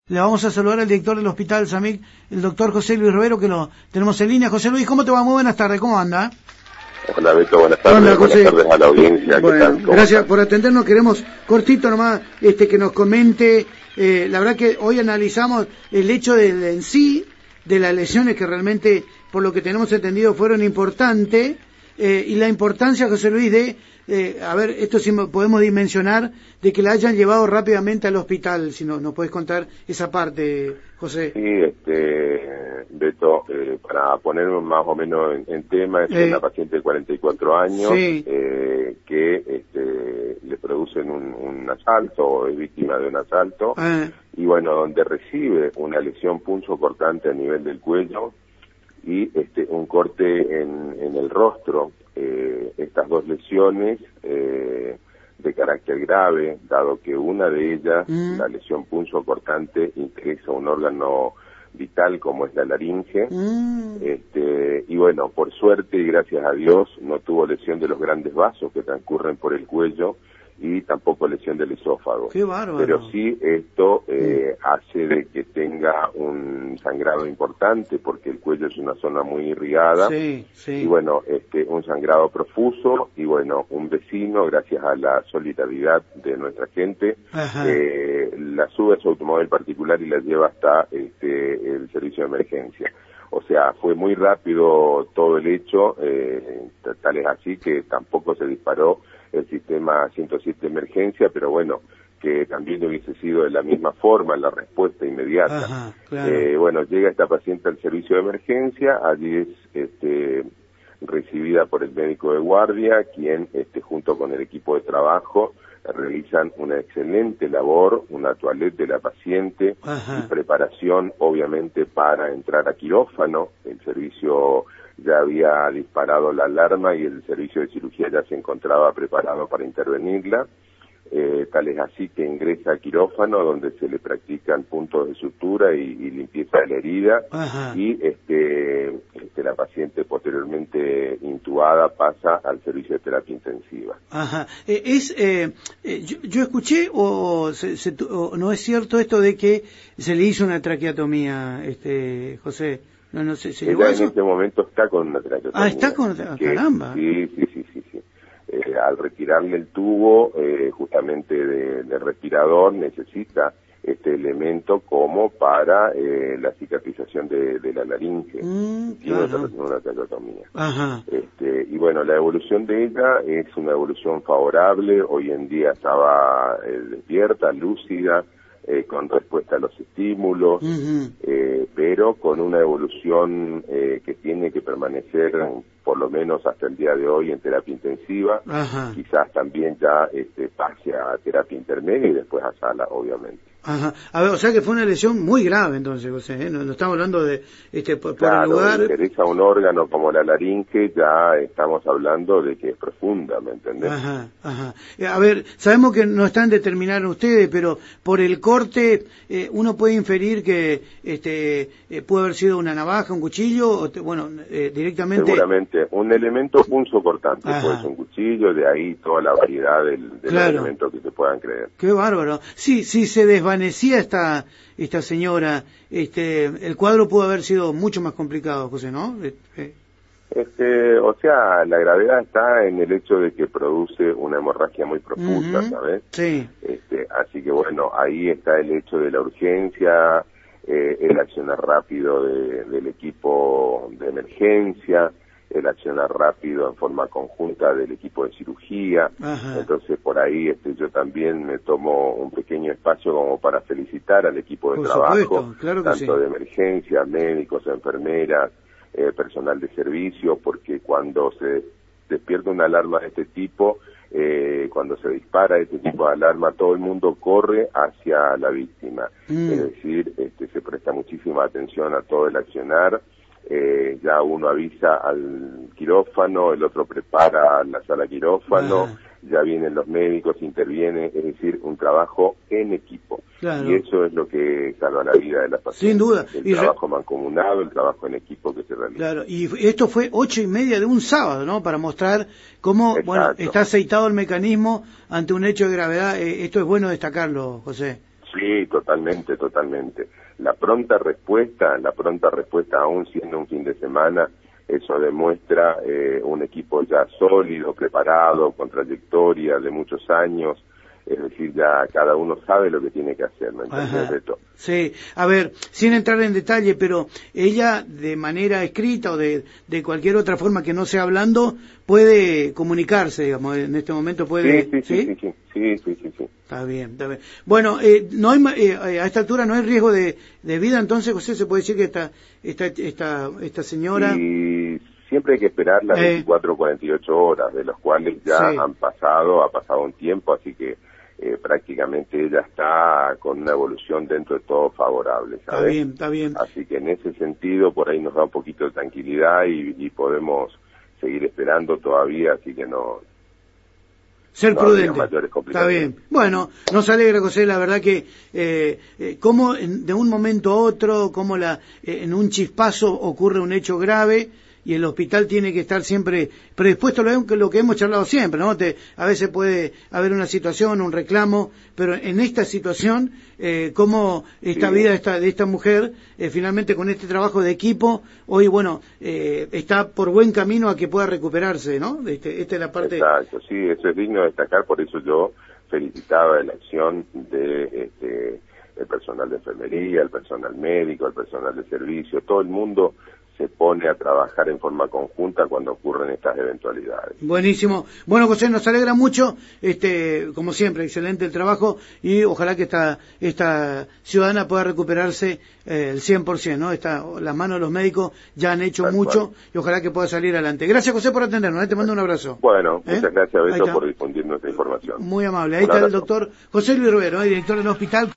Le vamos a saludar al director del Hospital Samic, el doctor José Luis Rivero, que lo tenemos en línea. José Luis, ¿cómo te va? Muy buenas tardes, ¿cómo anda? Hola Beto, buenas tardes. Hola, José. Buenas tardes a la audiencia. Bueno, gracias por atendernos. Queremos cortito nomás que nos comente. La verdad que hoy analizamos el hecho en sí de las lesiones que realmente, por lo que tenemos entendido, fueron importantes, y la importancia, José Luis, a ver, esto sí podemos dimensionar, de que la hayan llevado rápidamente al hospital. Si no, nos puedes contar esa parte, José. Sí, Beto, para ponernos más o menos en tema, es una paciente de 44 años, sí. Que le producen un asalto, o es víctima de un asalto, y bueno, donde recibe una lesión punzocortante a nivel del cuello, y un corte en el rostro. Estas dos lesiones de carácter grave, dado que una de ellas, la lesión punzocortante, ingresa un órgano vital como es la laringe, y bueno, por suerte y gracias a Dios no tuvo lesión de los grandes vasos que transcurren por el cuello, y tampoco lesión del esófago. ¡Qué bárbaro! Pero sí esto hace de que tenga un sangrado importante, porque el cuello es una zona muy irrigada, sí. Y bueno, un sangrado profuso, y bueno, un vecino, gracias a la solidaridad de nuestra gente, la sube a su automóvil particular y la lleva hasta el servicio de emergencia. O sea, fue muy rápido todo el hecho, tal es así que tampoco se disparó el sistema 107 de emergencia, pero bueno, que también hubiese sido de la misma forma la respuesta inmediata. Claro. Bueno, llega esta paciente al servicio de emergencia, allí es recibida por el médico de guardia, quien junto con el equipo de trabajo realizan una excelente labor, una toilette de la paciente y preparación obviamente para entrar a quirófano. El servicio ya había disparado la alarma y el servicio de cirugía ya se encontraba preparado para intervenirla. Tal es así que ingresa a quirófano, donde se le practican puntos de sutura y limpieza de la herida, y la paciente posteriormente intubada pasa al servicio de terapia intensiva. Yo escuché, o no es cierto esto de que se le hizo una traqueotomía, José. No sé, ¿se llegó a eso? En este momento está con una traqueotomía. Está con caramba. Sí. Al retirarle el tubo, justamente del respirador, necesita este elemento como para la cicatrización de la laringe. Claro. Una traqueotomía. Y bueno, la evolución de ella es una evolución favorable. Hoy en día estaba despierta, lúcida, con respuesta a los estímulos, pero con una evolución que tiene que permanecer por lo menos hasta el día de hoy en terapia intensiva. Quizás también ya pase a terapia intermedia y después a sala, obviamente. A ver, o sea que fue una lesión muy grave entonces, José, no estamos hablando de por claro, el lugar. Interesa un órgano como la laringe, ya estamos hablando de que es profunda, ¿me entendés? A ver, sabemos que no están determinando ustedes, pero por el corte uno puede inferir que puede haber sido una navaja, un cuchillo, o directamente. Seguramente, un elemento punzocortante, puede ser un cuchillo, de ahí toda la variedad de los elementos que se puedan creer. Qué bárbaro. Sí, se desvanecía esta señora, el cuadro pudo haber sido mucho más complicado, José, ¿no? O sea, la gravedad está en el hecho de que produce una hemorragia muy profunda, ¿sabes? Sí. Así que bueno, ahí está el hecho de la urgencia, el accionar rápido del equipo de emergencia, el accionar rápido en forma conjunta del equipo de cirugía. Entonces por ahí yo también me tomo un pequeño espacio como para felicitar al equipo de trabajo, tanto de emergencia, médicos, enfermeras, personal de servicio, porque cuando se despierta una alarma de este tipo, cuando se dispara este tipo de alarma, todo el mundo corre hacia la víctima. Es decir, se presta muchísima atención a todo el accionar. Ya uno avisa al quirófano, el otro prepara la sala quirófano, ya vienen los médicos, intervienen, es decir, un trabajo en equipo. Y eso es lo que salva la vida de las pacientes. Sin duda. El trabajo mancomunado, el trabajo en equipo que se realiza. Claro, y esto fue 8:30 de un sábado, ¿no? Para mostrar cómo, está aceitado el mecanismo ante un hecho de gravedad. Esto es bueno destacarlo, José. Sí, totalmente, totalmente. La pronta respuesta, aún siendo un fin de semana, eso demuestra un equipo ya sólido, preparado, con trayectoria de muchos años. Es decir, ya cada uno sabe lo que tiene que hacer, ¿me entiendes, Beto? Sí, a ver, sin entrar en detalle, pero ella de manera escrita o de cualquier otra forma que no sea hablando, puede comunicarse, digamos, en este momento puede... Sí. Está bien, está bien. Bueno, no hay, a esta altura no hay riesgo de vida, entonces, José, se puede decir que esta señora... Y siempre hay que esperar las 24 o 48 horas, de los cuales ya ha pasado un tiempo, así que prácticamente ella está con una evolución dentro de todo favorable, ¿sabes? Está bien. Así que en ese sentido por ahí nos da un poquito de tranquilidad y podemos seguir esperando todavía, así que no... Ser prudente. Está bien. Bueno, nos alegra, José, la verdad que como de un momento a otro, como en un chispazo ocurre un hecho grave y el hospital tiene que estar siempre predispuesto a lo que hemos charlado siempre, ¿no? A veces puede haber una situación, un reclamo, pero en esta situación, cómo esta vida de esta mujer, finalmente con este trabajo de equipo, hoy, bueno, está por buen camino a que pueda recuperarse, ¿no? Esta es la parte... Exacto, sí, eso es digno de destacar, por eso yo felicitaba la acción de el personal de enfermería, el personal médico, el personal de servicio, todo el mundo se pone a trabajar en forma conjunta cuando ocurren estas eventualidades. Buenísimo. Bueno, José, nos alegra mucho, como siempre, excelente el trabajo y ojalá que esta ciudadana pueda recuperarse el 100%, ¿no? Las manos de los médicos ya han hecho mucho y ojalá que pueda salir adelante. Gracias, José, por atendernos, te mando un abrazo. Bueno, muchas gracias, Beto, por difundir nuestra información. Muy amable. Ahí está el doctor José Luis Rivero, director del hospital.